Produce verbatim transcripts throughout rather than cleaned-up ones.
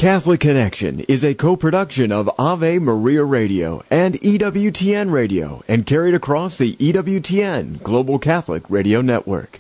Catholic Connection is a co-production of Ave Maria Radio and E W T N Radio and carried across the E W T N Global Catholic Radio Network.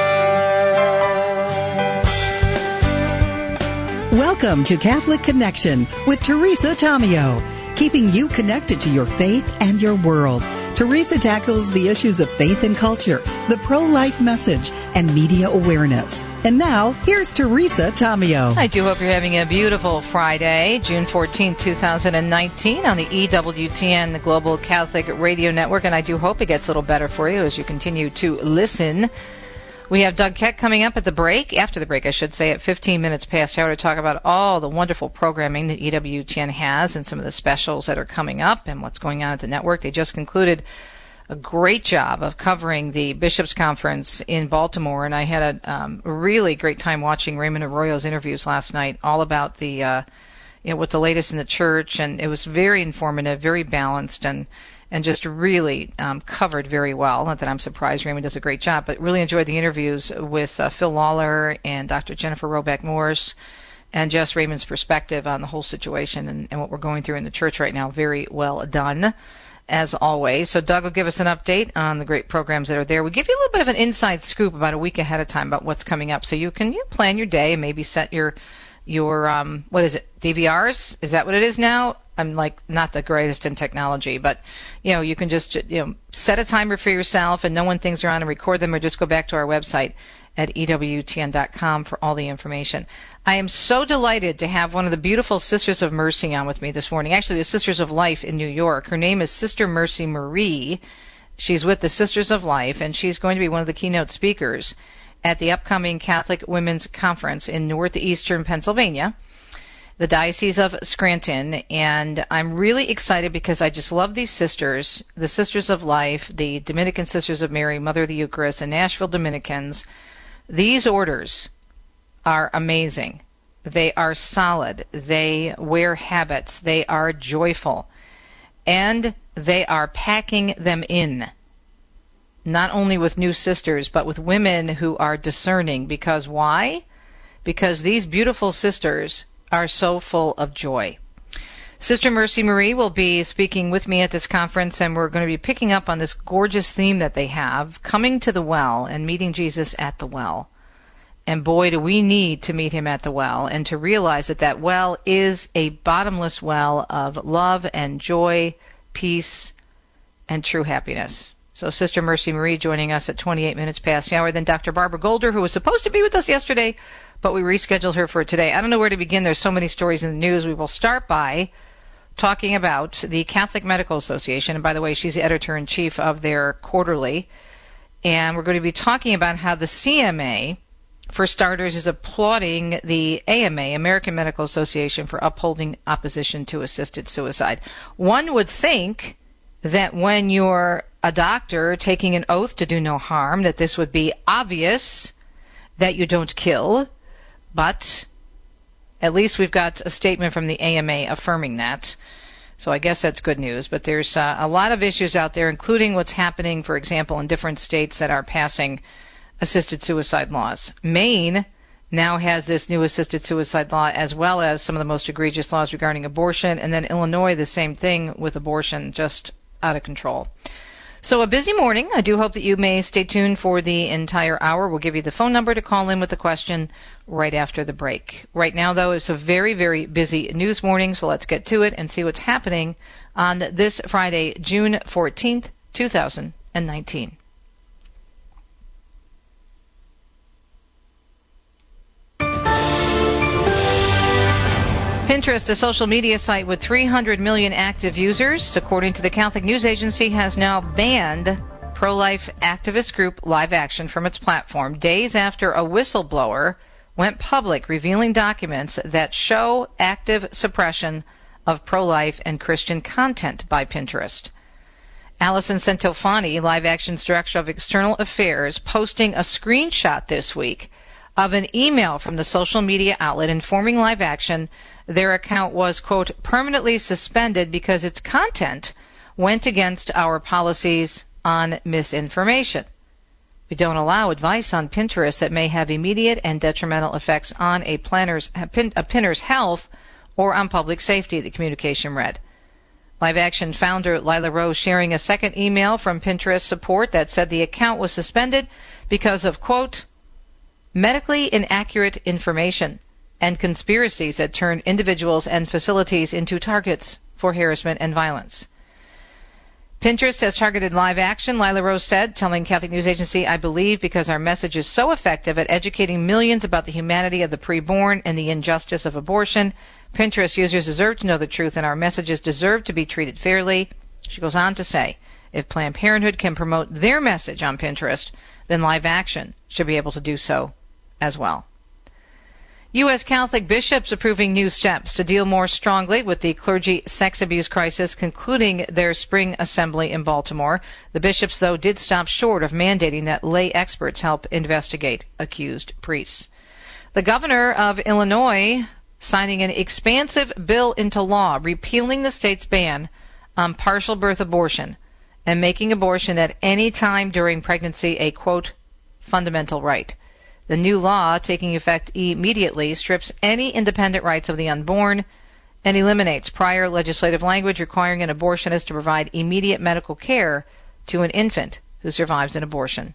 Welcome to Catholic Connection with Teresa Tomeo, keeping you connected to your faith and your world. Teresa tackles the issues of faith and culture, the pro-life message, and media awareness. And now, here's Teresa Tomeo. I do hope you're having a beautiful Friday, June fourteenth, twenty nineteen, on the E W T N, the Global Catholic Radio Network. And I do hope it gets a little better for you as you continue to listen. We have Doug Keck coming up at the break, after the break, I should say, at fifteen minutes past hour to talk about all the wonderful programming that E W T N has and some of the specials that are coming up and what's going on at the network. They just concluded a great job of covering the Bishops' Conference in Baltimore, and I had a um, really great time watching Raymond Arroyo's interviews last night, all about the, uh, you know, what's the latest in the church, and it was very informative, very balanced, and and just really um, covered very well. Not that I'm surprised, Raymond does a great job, but really enjoyed the interviews with uh, Phil Lawler and Doctor Jennifer Roback Morse, and just Raymond's perspective on the whole situation and, and what we're going through in the church right now. Very well done, as always. So Doug will give us an update on the great programs that are there. We give you a little bit of an inside scoop about a week ahead of time about what's coming up, so you can you plan your day and maybe set your your um what is it, D V Rs? Is that what it is now? I'm like not the greatest in technology, but you know, you can just you know set a timer for yourself and know when things are on and record them, or just go back to our website at E W T N dot com for all the information. I am so delighted to have one of the beautiful Sisters of Mercy on with me this morning. Actually, the Sisters of Life in New York. Her name is Sister Mercy Marie. She's with the Sisters of Life, and she's going to be one of the keynote speakers at the upcoming Catholic Women's Conference in northeastern Pennsylvania, the Diocese of Scranton. And I'm really excited because I just love these sisters, the Sisters of Life, the Dominican Sisters of Mary, Mother of the Eucharist, and Nashville Dominicans. These orders are amazing. They are solid. They wear habits. They are joyful. And they are packing them in, not only with new sisters, but with women who are discerning. Because why? Because these beautiful sisters are so full of joy. Sister Mercy Marie will be speaking with me at this conference, and we're going to be picking up on this gorgeous theme that they have, coming to the well and meeting Jesus at the well. And boy, do we need to meet him at the well and to realize that that well is a bottomless well of love and joy, peace, and true happiness. So Sister Mercy Marie joining us at twenty-eight minutes past the hour. Then Doctor Barbara Golder, who was supposed to be with us yesterday, but we rescheduled her for today. I don't know where to begin. There's so many stories in the news. We will start by talking about the Catholic Medical Association. And by the way, she's the editor-in-chief of their quarterly. And we're going to be talking about how the C M A, for starters, is applauding the A M A, American Medical Association, for upholding opposition to assisted suicide. One would think that when you're a doctor taking an oath to do no harm, that this would be obvious that you don't kill, but at least we've got a statement from the A M A affirming that. So I guess that's good news. But there's uh, a lot of issues out there, including what's happening, for example, in different states that are passing assisted suicide laws. Maine now has this new assisted suicide law, as well as some of the most egregious laws regarding abortion. And then Illinois, the same thing with abortion, just out of control. So a busy morning. I do hope that you may stay tuned for the entire hour. We'll give you the phone number to call in with the question right after the break. Right now, though, it's a very, very busy news morning, so let's get to it and see what's happening on this Friday, June fourteenth, two thousand nineteen. Pinterest, a social media site with three hundred million active users, according to the Catholic News Agency, has now banned pro-life activist group Live Action from its platform days after a whistleblower went public revealing documents that show active suppression of pro-life and Christian content by Pinterest. Allison Centofani, Live Action's Director of External Affairs, posting a screenshot this week of an email from the social media outlet informing Live Action their account was, quote, permanently suspended because its content went against our policies on misinformation. We don't allow advice on Pinterest that may have immediate and detrimental effects on a planner's, a pinner's health or on public safety, the communication read. Live Action founder Lila Rose sharing a second email from Pinterest support that said the account was suspended because of, quote, medically inaccurate information and conspiracies that turn individuals and facilities into targets for harassment and violence. Pinterest has targeted Live Action, Lila Rose said, telling Catholic News Agency, I believe because our message is so effective at educating millions about the humanity of the preborn and the injustice of abortion. Pinterest users deserve to know the truth, and our messages deserve to be treated fairly. She goes on to say, if Planned Parenthood can promote their message on Pinterest, then Live Action should be able to do so as well. U S Catholic bishops approving new steps to deal more strongly with the clergy sex abuse crisis, concluding their spring assembly in Baltimore. The bishops, though, did stop short of mandating that lay experts help investigate accused priests. The governor of Illinois signing an expansive bill into law repealing the state's ban on partial birth abortion and making abortion at any time during pregnancy a, quote, fundamental right. The new law, taking effect immediately, strips any independent rights of the unborn and eliminates prior legislative language requiring an abortionist to provide immediate medical care to an infant who survives an abortion.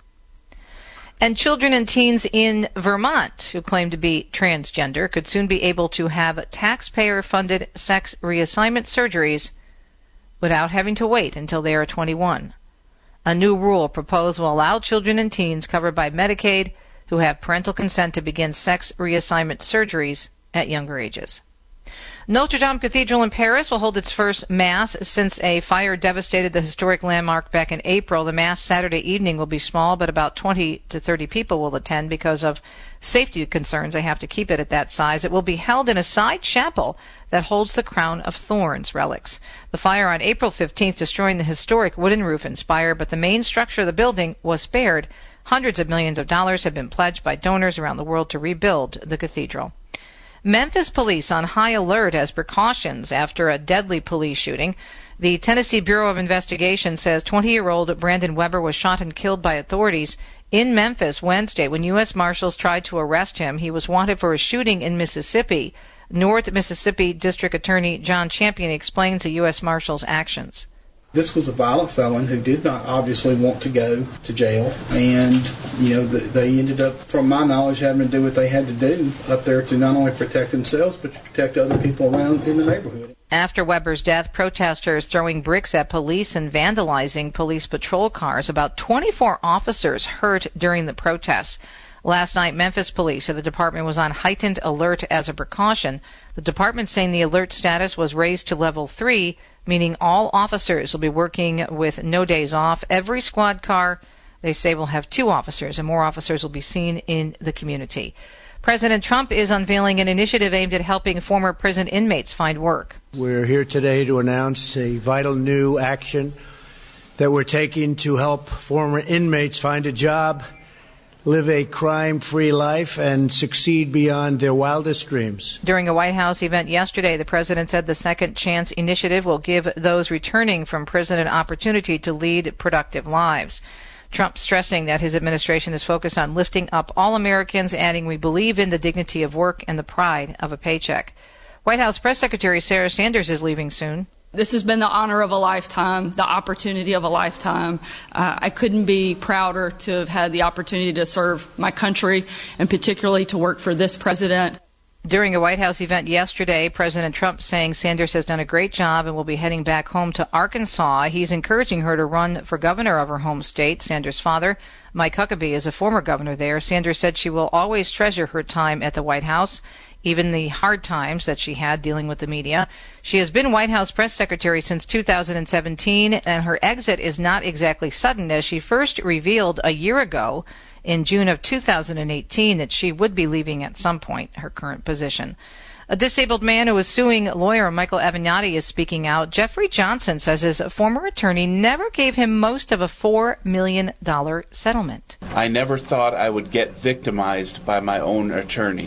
And children and teens in Vermont who claim to be transgender could soon be able to have taxpayer-funded sex reassignment surgeries without having to wait until they are twenty-one. A new rule proposed will allow children and teens covered by Medicaid who have parental consent to begin sex reassignment surgeries at younger ages. Notre Dame Cathedral in Paris will hold its first Mass since a fire devastated the historic landmark back in April. The Mass Saturday evening will be small, but about twenty to thirty people will attend because of safety concerns. They have to keep it at that size. It will be held in a side chapel that holds the crown of thorns relics. The fire on April fifteenth destroying the historic wooden roof and spire, but the main structure of the building was spared. Hundreds of millions of dollars have been pledged by donors around the world to rebuild the cathedral. Memphis police on high alert as precautions after a deadly police shooting. The Tennessee Bureau of Investigation says twenty-year-old Brandon Weber was shot and killed by authorities in Memphis Wednesday when U S Marshals tried to arrest him. He was wanted for a shooting in Mississippi. North Mississippi District Attorney John Champion explains the U S Marshals' actions. This was a violent felon who did not obviously want to go to jail, and you know they ended up, from my knowledge, having to do what they had to do up there to not only protect themselves but to protect other people around in the neighborhood. After Weber's death, protesters throwing bricks at police and vandalizing police patrol cars. About twenty-four officers hurt during the protests. Last night, Memphis police said the department was on heightened alert as a precaution. The department saying the alert status was raised to level three, meaning all officers will be working with no days off. Every squad car, they say, will have two officers, and more officers will be seen in the community. President Trump is unveiling an initiative aimed at helping former prison inmates find work. We're here today to announce a vital new action that we're taking to help former inmates find a job, live a crime-free life, and succeed beyond their wildest dreams. During a White House event yesterday, the president said the Second Chance initiative will give those returning from prison an opportunity to lead productive lives. Trump stressing that his administration is focused on lifting up all Americans, adding, we believe in the dignity of work and the pride of a paycheck. White House Press Secretary Sarah Sanders is leaving soon. This has been the honor of a lifetime, the opportunity of a lifetime. Uh, I couldn't be prouder to have had the opportunity to serve my country and particularly to work for this president. During a White House event yesterday, President Trump saying Sanders has done a great job and will be heading back home to Arkansas. He's encouraging her to run for governor of her home state. Sanders' father, Mike Huckabee, is a former governor there. Sanders said she will always treasure her time at the White House, even the hard times that she had dealing with the media. She has been White House press secretary since two thousand seventeen, and her exit is not exactly sudden, as she first revealed a year ago in June of two thousand eighteen that she would be leaving at some point her current position. A disabled man who is suing lawyer Michael Avenatti is speaking out. Jeffrey Johnson says his former attorney never gave him most of a four million dollars settlement. I never thought I would get victimized by my own attorney.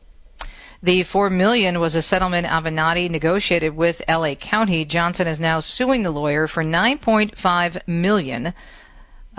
The four million dollars was a settlement Avenatti negotiated with L A County. Johnson is now suing the lawyer for nine point five million dollars.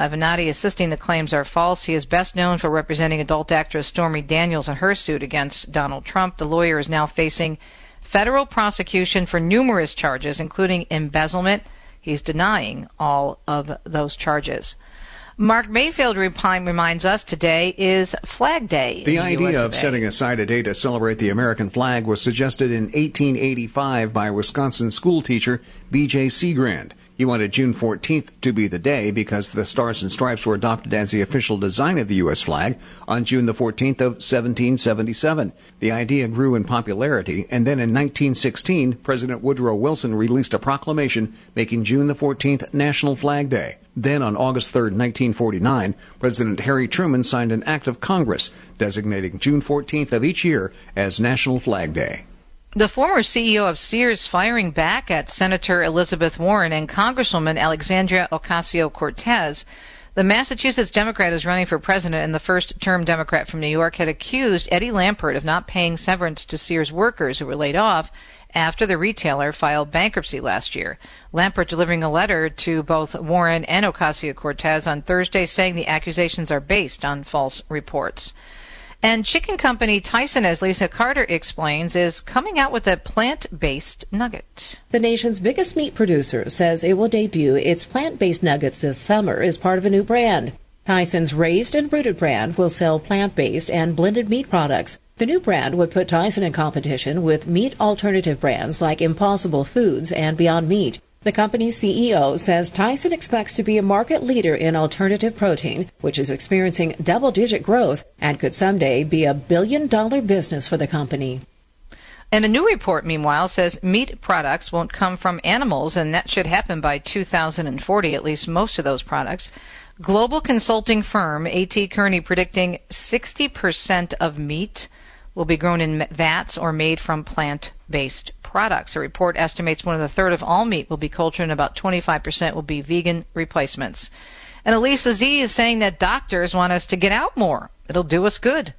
Avenatti insisting the claims are false. He is best known for representing adult actress Stormy Daniels in her suit against Donald Trump. The lawyer is now facing federal prosecution for numerous charges, including embezzlement. He's denying all of those charges. Mark Mayfield reminds us today is Flag Day. The idea of setting aside a day to celebrate the American flag was suggested in eighteen eighty-five by Wisconsin schoolteacher B J Seagrand. He wanted June fourteenth to be the day because the Stars and Stripes were adopted as the official design of the U S flag on June the fourteenth of seventeen seventy-seven. The idea grew in popularity, and then in nineteen sixteen, President Woodrow Wilson released a proclamation making June the fourteenth National Flag Day. Then, on August third, nineteen forty-nine, President Harry Truman signed an act of Congress designating June fourteenth of each year as National Flag Day. The former C E O of Sears firing back at Senator Elizabeth Warren and Congresswoman Alexandria Ocasio-Cortez. The Massachusetts Democrat who's running for president and the first-term Democrat from New York had accused Eddie Lampert of not paying severance to Sears workers who were laid off after the retailer filed bankruptcy last year. Lampert delivering a letter to both Warren and Ocasio-Cortez on Thursday saying the accusations are based on false reports. And chicken company Tyson, as Lisa Carter explains, is coming out with a plant-based nugget. The nation's biggest meat producer says it will debut its plant-based nuggets this summer as part of a new brand. Tyson's Raised and Rooted brand will sell plant-based and blended meat products. The new brand would put Tyson in competition with meat alternative brands like Impossible Foods and Beyond Meat. The company's C E O says Tyson expects to be a market leader in alternative protein, which is experiencing double-digit growth and could someday be a billion-dollar business for the company. And a new report, meanwhile, says meat products won't come from animals, and that should happen by two thousand forty, at least most of those products. Global consulting firm A T Kearney predicting sixty percent of meat will be grown in vats or made from plant-based products. A report estimates more than a third of all meat will be cultured and about twenty-five percent will be vegan replacements. And Elisa Z is saying that doctors want us to get out more. It'll do us good.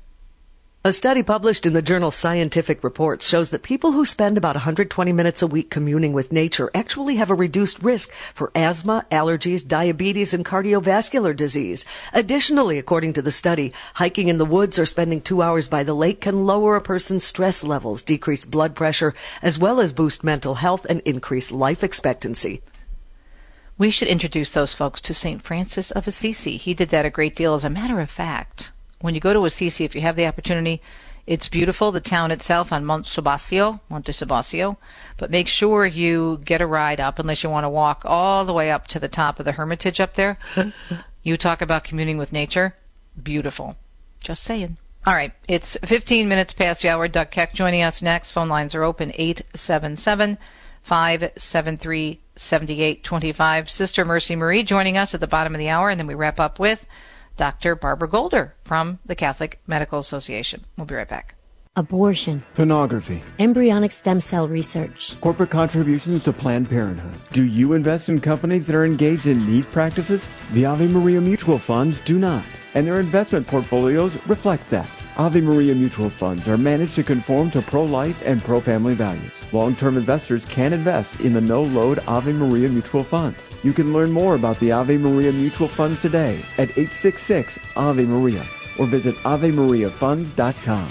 A study published in the journal Scientific Reports shows that people who spend about one hundred twenty minutes a week communing with nature actually have a reduced risk for asthma, allergies, diabetes, and cardiovascular disease. Additionally, according to the study, hiking in the woods or spending two hours by the lake can lower a person's stress levels, decrease blood pressure, as well as boost mental health and increase life expectancy. We should introduce those folks to Saint Francis of Assisi. He did that a great deal. As a matter of fact, when you go to Assisi, if you have the opportunity, it's beautiful, the town itself on Monte Subasio, Monte Subasio, but make sure you get a ride up unless you want to walk all the way up to the top of the Hermitage up there. You talk about communing with nature. Beautiful. Just saying. All right, it's fifteen minutes past the hour. Doug Keck joining us next. Phone lines are open, eight seven seven, five seven three, seven eight two five. Sister Mercy Marie joining us at the bottom of the hour, and then we wrap up with Doctor Barbara Golder from the Catholic Medical Association. We'll be right back. Abortion. Pornography. Embryonic stem cell research. Corporate contributions to Planned Parenthood. Do you invest in companies that are engaged in these practices? The Ave Maria Mutual Funds do not, and their investment portfolios reflect that. Ave Maria Mutual Funds are managed to conform to pro-life and pro-family values. Long-term investors can invest in the no-load Ave Maria Mutual Funds. You can learn more about the Ave Maria Mutual Funds today at eight six six, A V E Maria or visit ave maria funds dot com.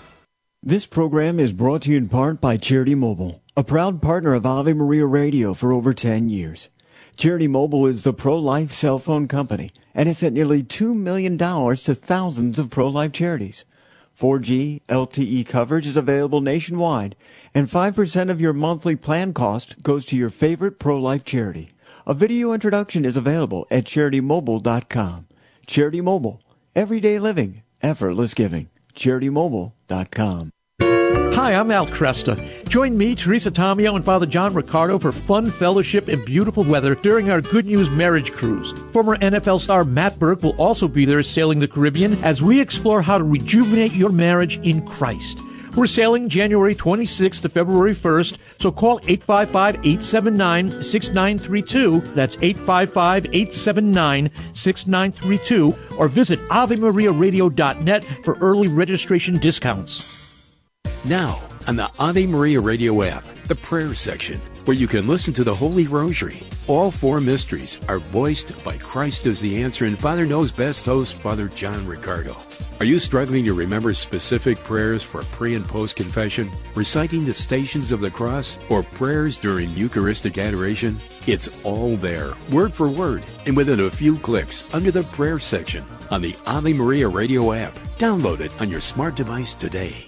This program is brought to you in part by Charity Mobile, a proud partner of Ave Maria Radio for over ten years. Charity Mobile is the pro-life cell phone company and has sent nearly two million dollars to thousands of pro-life charities. four G L T E coverage is available nationwide, and five percent of your monthly plan cost goes to your favorite pro-life charity. A video introduction is available at charity mobile dot com. Charity Mobile. Everyday living. Effortless giving. charity mobile dot com. Hi, I'm Al Cresta. Join me, Teresa Tomeo, and Father John Ricardo for fun, fellowship, and beautiful weather during our Good News Marriage Cruise. Former N F L star Matt Burke will also be there sailing the Caribbean as we explore how to rejuvenate your marriage in Christ. We're sailing January twenty-sixth to February first, so call eight five five, eight seven nine, six nine three two. That's eight five five, eight seven nine, six nine three two, or visit ave maria radio dot net for early registration discounts. Now, on the Ave Maria Radio app, the prayer section. where you can listen to the Holy Rosary. All four mysteries are voiced by Christ as the Answer and Father Knows Best host, Father John Ricardo. Are you struggling to remember specific prayers for pre- and post-confession, reciting the Stations of the Cross, or prayers during Eucharistic adoration? It's all there, word for word, and within a few clicks under the prayer section on the Ave Maria Radio app. Download it on your smart device today.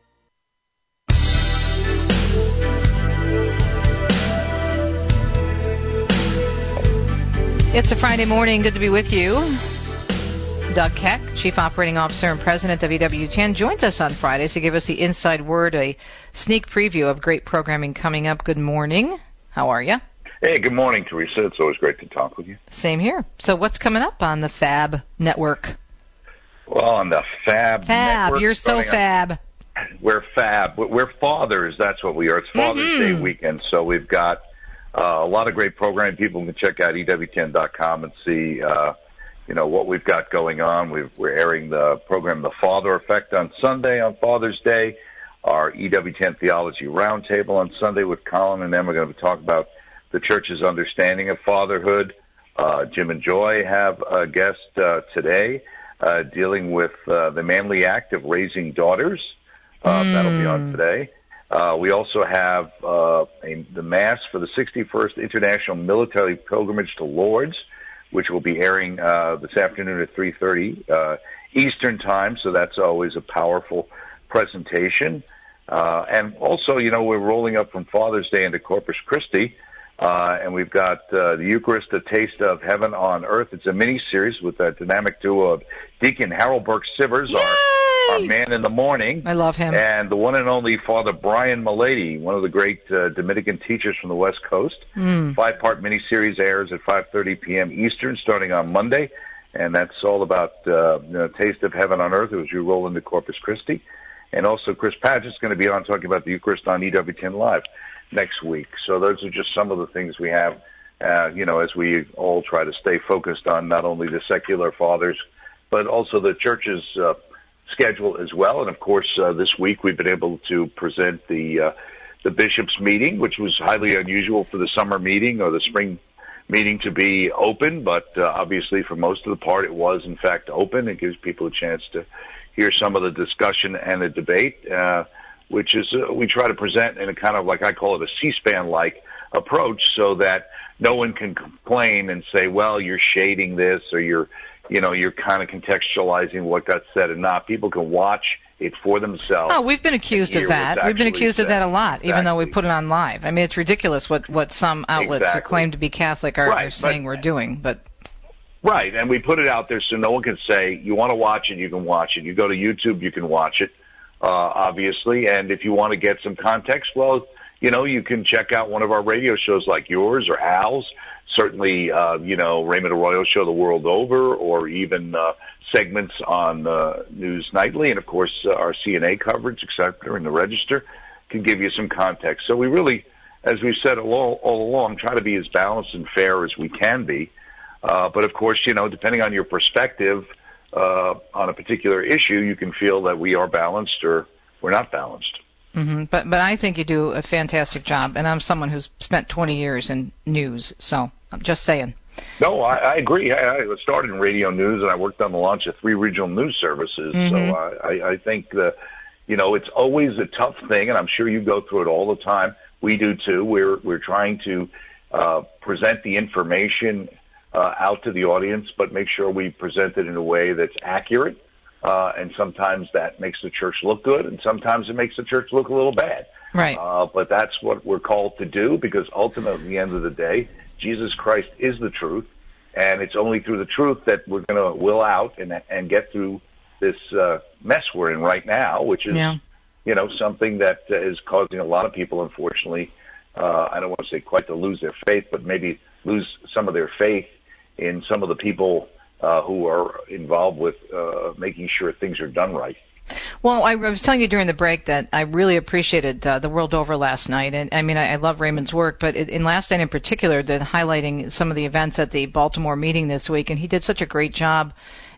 It's a Friday morning. Good to be with you. Doug Keck, Chief Operating Officer and President of E W T N, joins us on Fridays to give us the inside word, a sneak preview of great programming coming up. Good morning. How are you? Hey, good morning, Teresa. It's always great to talk with you. Same here. So what's coming up on the Fab Network? Well, on the Fab Fab, Network, you're so fab. On, we're fab. We're fathers. That's what we are. It's Father's mm-hmm. Day weekend, so we've got Uh, a lot of great programming. People can check out E W T N dot com and see, uh, you know, what we've got going on. We've, we're airing the program The Father Effect on Sunday on Father's Day, our E W T N Theology Roundtable on Sunday with Colin and them. We're going to talk about the Church's understanding of fatherhood. Uh, Jim and Joy have a guest uh, today uh, dealing with uh, the manly act of raising daughters. Uh, mm. That'll be on today. Uh, we also have uh, a, the Mass for the sixty-first International Military Pilgrimage to Lourdes, which will be airing uh, this afternoon at three thirty uh, Eastern Time, so that's always a powerful presentation. Uh, and also, you know, we're rolling up from Father's Day into Corpus Christi, uh, and we've got uh, the Eucharist, A Taste of Heaven on Earth. It's a mini-series with a dynamic duo of Deacon Harold Burke-Sivers, our Our man in the morning. I love him. And the one and only Father Brian Milady, one of the great uh, Dominican teachers from the West Coast. Mm. Five-part miniseries airs at five thirty p.m. Eastern starting on Monday. And that's all about uh, you know, Taste of Heaven on Earth as you roll into Corpus Christi. And also Chris Padgett's going to be on talking about the Eucharist on E W T N Live next week. So those are just some of the things we have, uh, you know, as we all try to stay focused on not only the secular fathers, but also the Church's uh, schedule as well. And of course, uh, this week we've been able to present the uh, the bishops' meeting, which was highly unusual for the summer meeting or the spring meeting to be open. But uh, obviously, for most of the part, it was in fact open. It gives people a chance to hear some of the discussion and the debate, uh, which is uh, we try to present in a kind of like I call it a C-SPAN like approach, so that no one can complain and say, "Well, you're shading this," or "You're." You know, you're kind of contextualizing what got said and not. People can watch it for themselves. Oh, we've been accused of that. We've been accused said. of that a lot, exactly. Even though we put it on live. I mean, it's ridiculous what, what some outlets exactly. who claim to be Catholic are, right, are saying but, we're doing. But Right, and we put it out there so no one can say, you want to watch it, you can watch it. You go to YouTube, you can watch it, uh, obviously. And if you want to get some context, well, you know, you can check out one of our radio shows like yours or Al's. Certainly, uh, you know, Raymond Arroyo Show the world over, or even uh, segments on uh, News Nightly, and of course uh, our C N A coverage, et cetera, in the Register can give you some context. So we really, as we've said all, all along, try to be as balanced and fair as we can be. Uh, but of course, you know, depending on your perspective uh, on a particular issue, you can feel that we are balanced or we're not balanced. Mm-hmm. But but I think you do a fantastic job, and I'm someone who's spent twenty years in news, so I'm just saying. No, I, I agree. I, I started in radio news, and I worked on the launch of three regional news services. Mm-hmm. So I, I think the, you know, it's always a tough thing, and I'm sure you go through it all the time. We do too. We're we're trying to uh, present the information uh, out to the audience, but make sure we present it in a way that's accurate. Uh, and sometimes that makes the church look good, and sometimes it makes the church look a little bad. Right. Uh, but that's what we're called to do, because ultimately, at the end of the day, Jesus Christ is the truth, and it's only through the truth that we're going to will out and and get through this uh, mess we're in right now, which is, yeah. you know, something that uh, is causing a lot of people, unfortunately, uh, I don't want to say quite to lose their faith, but maybe lose some of their faith in some of the people Uh, who are involved with uh, making sure things are done right. Well, I, I was telling you during the break that I really appreciated uh, the world over last night, and I mean, I, I love Raymond's work, but in, in last night in particular, the highlighting some of the events at the Baltimore meeting this week, and he did such a great job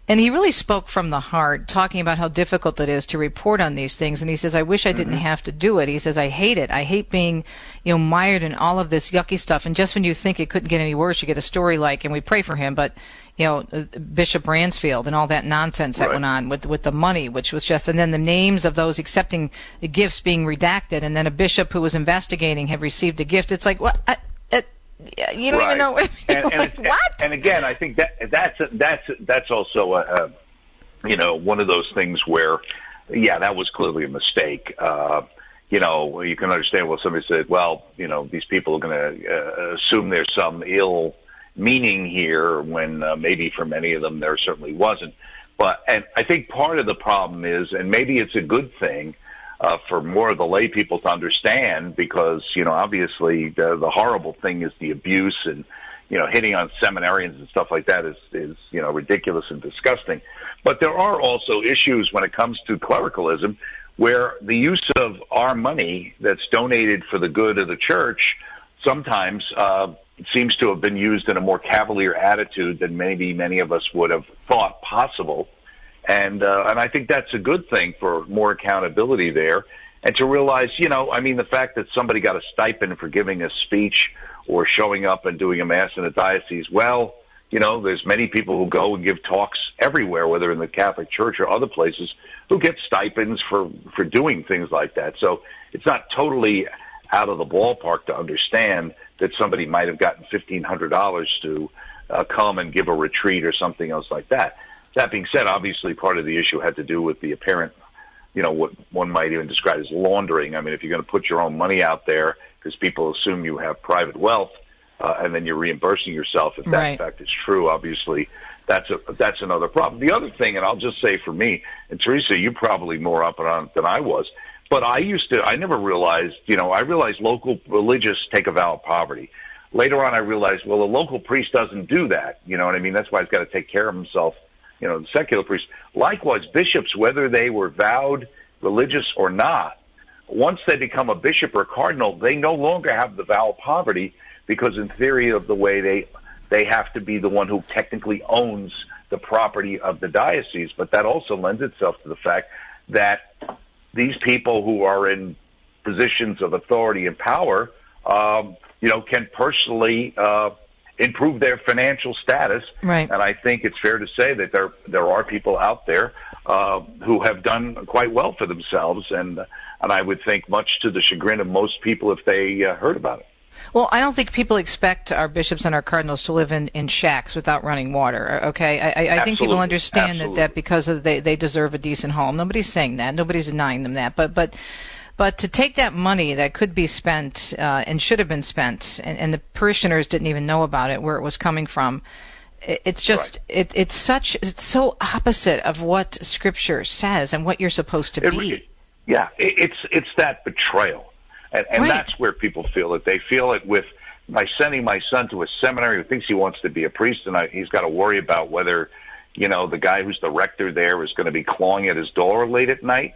And he really spoke from the heart, talking about how difficult it is to report on these things. And he says, I wish I didn't mm-hmm. have to do it. He says, I hate it. I hate being, you know, mired in all of this yucky stuff. And just when you think it couldn't get any worse, you get a story like, and we pray for him, but, you know, Bishop Bransfield and all that nonsense that right. went on with with the money, which was just, and then the names of those accepting the gifts being redacted, and then a bishop who was investigating had received a gift. It's like, what? I, it, you don't right. even know. and, and, like, and, what? And again, I think that that's that's that's also a, a you know one of those things where, yeah, that was clearly a mistake. Uh, you know, you can understand what somebody said. Well, you know, these people are going to uh, assume there's some ill meaning here when uh, maybe for many of them there certainly wasn't. But and I think part of the problem is, and maybe it's a good thing uh, for more of the lay people to understand, because, you know, obviously the, the horrible thing is the abuse, and, you know, hitting on seminarians and stuff like that is, is, you know, ridiculous and disgusting. But there are also issues when it comes to clericalism where the use of our money that's donated for the good of the church sometimes uh, seems to have been used in a more cavalier attitude than maybe many of us would have thought possible. And uh, and I think that's a good thing for more accountability there. And to realize, you know, I mean, the fact that somebody got a stipend for giving a speech or showing up and doing a mass in a diocese, well, you know, there's many people who go and give talks everywhere, whether in the Catholic Church or other places, who get stipends for, for doing things like that. So it's not totally out of the ballpark to understand that somebody might have gotten fifteen hundred dollars to uh, come and give a retreat or something else like that. That being said, obviously part of the issue had to do with the apparent, you know, what one might even describe as laundering. I mean, if you're going to put your own money out there because people assume you have private wealth, uh, and then you're reimbursing yourself, if that right. in fact is true, obviously that's a, that's another problem. The other thing, and I'll just say for me, and Teresa, you're probably more up on it than I was, but I used to, I never realized, you know, I realized local religious take a vow of poverty. Later on, I realized, well, a local priest doesn't do that. You know what I mean? That's why he's got to take care of himself, you know, the secular priest. Likewise, bishops, whether they were vowed religious or not, once they become a bishop or a cardinal, they no longer have the vow of poverty, because in theory of the way they, they have to be the one who technically owns the property of the diocese. But that also lends itself to the fact that these people who are in positions of authority and power, um, you know, can personally uh, improve their financial status. Right. And I think it's fair to say that there there are people out there uh, who have done quite well for themselves, and and I would think much to the chagrin of most people if they uh, heard about it. Well, I don't think people expect our bishops and our cardinals to live in, in shacks without running water, okay? I, I think people understand that, that because of they, they deserve a decent home. Nobody's saying that. Nobody's denying them that. But but but to take that money that could be spent uh, and should have been spent, and, and the parishioners didn't even know about it, where it was coming from, it, it's just, right. it, it's such, it's so opposite of what Scripture says and what you're supposed to it, be. It, yeah, it, it's it's that betrayal. And, and right. that's where people feel it. They feel it with by sending my son to a seminary who thinks he wants to be a priest, and I, he's got to worry about whether, you know, the guy who's the rector there is going to be clawing at his door late at night.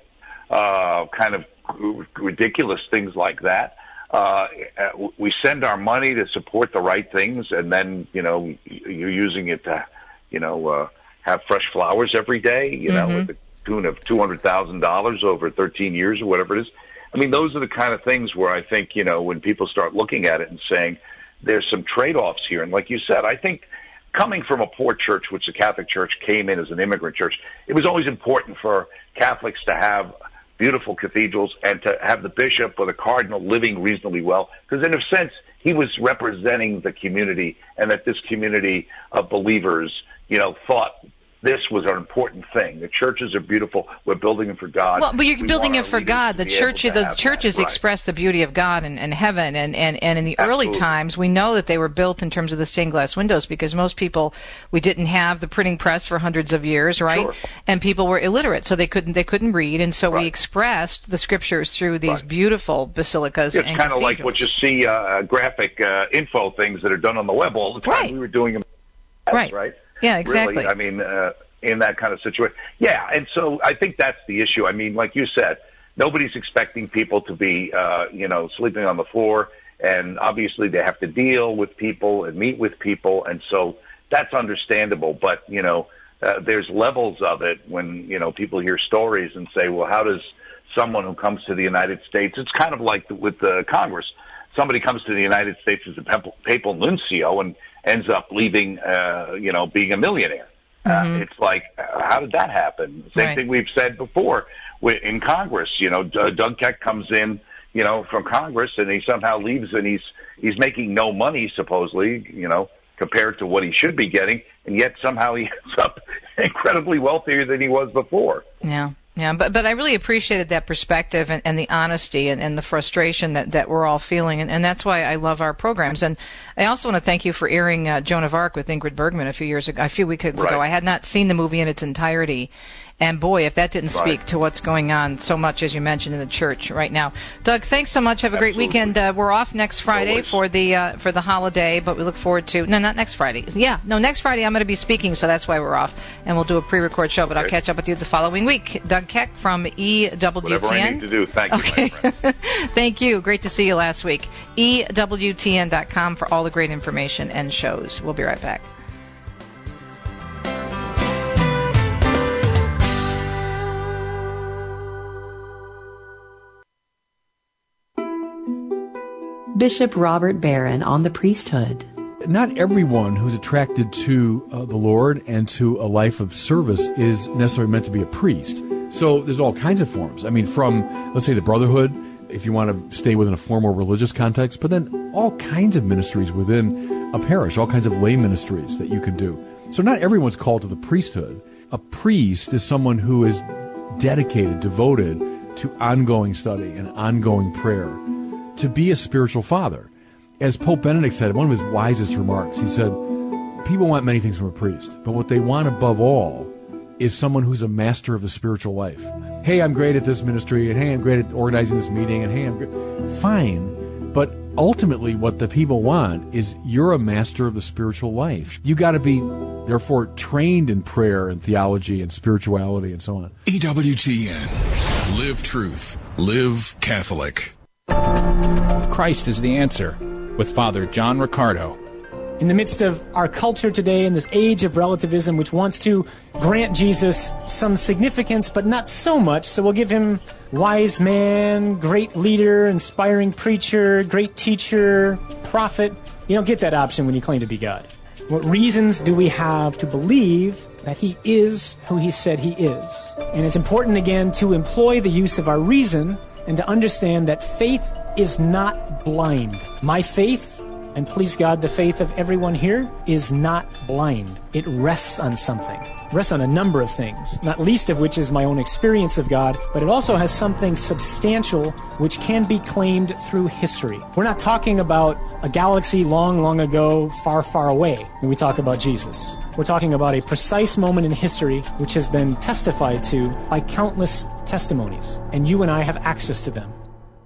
Uh, kind of ridiculous things like that. Uh, we send our money to support the right things, and then, you know, you're using it to, you know, uh, have fresh flowers every day, you know, mm-hmm. with the tune of two hundred thousand dollars over thirteen years or whatever it is. I mean, those are the kind of things where I think, you know, when people start looking at it and saying there's some trade-offs here. And like you said, I think coming from a poor church, which the Catholic Church came in as an immigrant church, it was always important for Catholics to have beautiful cathedrals and to have the bishop or the cardinal living reasonably well. Because in a sense, he was representing the community, and that this community of believers, you know, thought this was an important thing. The churches are beautiful. We're building them for God. Well, but you're we building it for God. The church, the churches right. express the beauty of God and, and heaven. And, and, and in the Absolutely. early times, we know that they were built in terms of the stained glass windows, because most people, we didn't have the printing press for hundreds of years, right? Sure. And people were illiterate, so they couldn't they couldn't read, and so right. we expressed the scriptures through these right. beautiful basilicas. It's and kind of like cathedrals. what you see uh, graphic uh, info things that are done on the web all the time. Right. We were doing them, right? Right. Yeah, exactly. Really, I mean. Uh, in that kind of situation. Yeah, and so I think that's the issue. I mean, like you said, nobody's expecting people to be, uh, you know, sleeping on the floor, and obviously they have to deal with people and meet with people, and so that's understandable. But, you know, uh, there's levels of it when, you know, people hear stories and say, well, how does someone who comes to the United States, it's kind of like with the Congress, somebody comes to the United States as a papal, papal nuncio and ends up leaving, uh, you know, being a millionaire. Mm-hmm. Uh, it's like, uh, how did that happen? Same right. thing we've said before in Congress. You know, D- Doug Keck comes in, you know, from Congress, and he somehow leaves, and he's he's making no money, supposedly, you know, compared to what he should be getting, and yet somehow he ends up incredibly wealthier than he was before. Yeah. Yeah, but but I really appreciated that perspective and, and the honesty and, and the frustration that, that we're all feeling, and, and that's why I love our programs. And I also want to thank you for airing uh, Joan of Arc with Ingrid Bergman a few years ago, a few weeks right. ago. I had not seen the movie in its entirety, and boy, if that didn't speak right. to what's going on so much, as you mentioned, in the church right now. Doug, thanks so much. Have a Absolutely. great weekend. Uh, we're off next Friday Always. for the uh, for the holiday, but we look forward to no, not next Friday. Yeah, no, next Friday I'm going to be speaking, so that's why we're off, and we'll do a pre-record show. But okay. I'll catch up with you the following week. Doug Keck from E W T N. Whatever I need to do. Thank you, okay. my friend. Thank you. Great to see you last week. E W T N dot com for all the great information and shows. We'll be right back. Bishop Robert Barron on the priesthood. Not everyone who's attracted to uh, the Lord and to a life of service is necessarily meant to be a priest. So there's all kinds of forms. I mean, from, let's say, the brotherhood, if you want to stay within a formal religious context, but then all kinds of ministries within a parish, all kinds of lay ministries that you can do. So not everyone's called to the priesthood. A priest is someone who is dedicated, devoted to ongoing study and ongoing prayer, to be a spiritual father. As Pope Benedict said, one of his wisest remarks, he said, people want many things from a priest, but what they want above all is someone who's a master of the spiritual life. Hey, I'm great at this ministry, and hey, I'm great at organizing this meeting, and hey, I'm great. Fine, but ultimately what the people want is you're a master of the spiritual life. You got to be, therefore, trained in prayer and theology and spirituality and so on. E W T N. Live truth. Live Catholic. Christ is the answer, with Father John Riccardo. In the midst of our culture today, in this age of relativism, which wants to grant Jesus some significance, but not so much, so we'll give him wise man, great leader, inspiring preacher, great teacher, prophet. You don't get that option when you claim to be God. What reasons do we have to believe that he is who he said he is? And it's important, again, to employ the use of our reason and to understand that faith is not blind. My faith, and please God, the faith of everyone here, is not blind. It rests on something. It rests on a number of things, not least of which is my own experience of God, but it also has something substantial which can be claimed through history. We're not talking about a galaxy long, long ago, far, far away when we talk about Jesus. We're talking about a precise moment in history which has been testified to by countless testimonies, and you and I have access to them.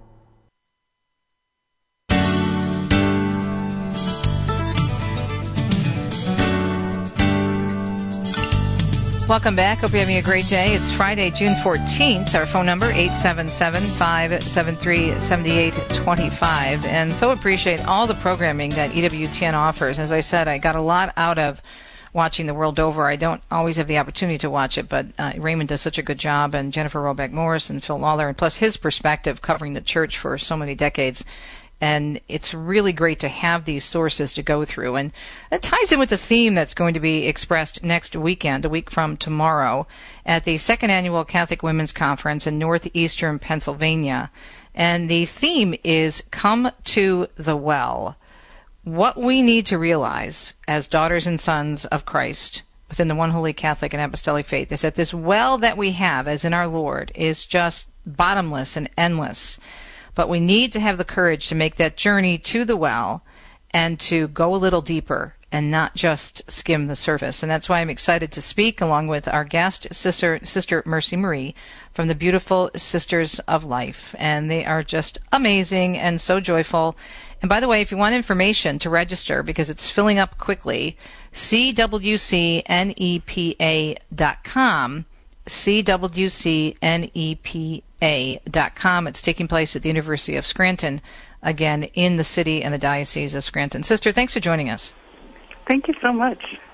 Welcome back. Hope you're having a great day. It's Friday, June fourteenth. Our phone number, eight seven seven, five seven three, seven eight two five. And so appreciate all the programming that E W T N offers. As I said, I got a lot out of watching The World Over. I don't always have the opportunity to watch it, but uh, Raymond does such a good job, and Jennifer Roback Morris and Phil Lawler, and plus his perspective covering the church for so many decades. And it's really great to have these sources to go through. And that ties in with the theme that's going to be expressed next weekend, a week from tomorrow, at the second annual Catholic Women's Conference in northeastern Pennsylvania. And the theme is Come to the Well. What we need to realize as daughters and sons of Christ within the one holy Catholic and apostolic faith is that this well that we have, as in our Lord, is just bottomless and endless. But we need to have the courage to make that journey to the well and to go a little deeper and not just skim the surface. And that's why I'm excited to speak along with our guest, Sister, Sister Mercy Marie from the beautiful Sisters of Life. And they are just amazing and so joyful. And by the way, if you want information to register, because it's filling up quickly, C W C N E P A dot com, C W C N E P A dot com. It's taking place at the University of Scranton, again, in the city and the Diocese of Scranton. Sister, thanks for joining us. Thank you so much.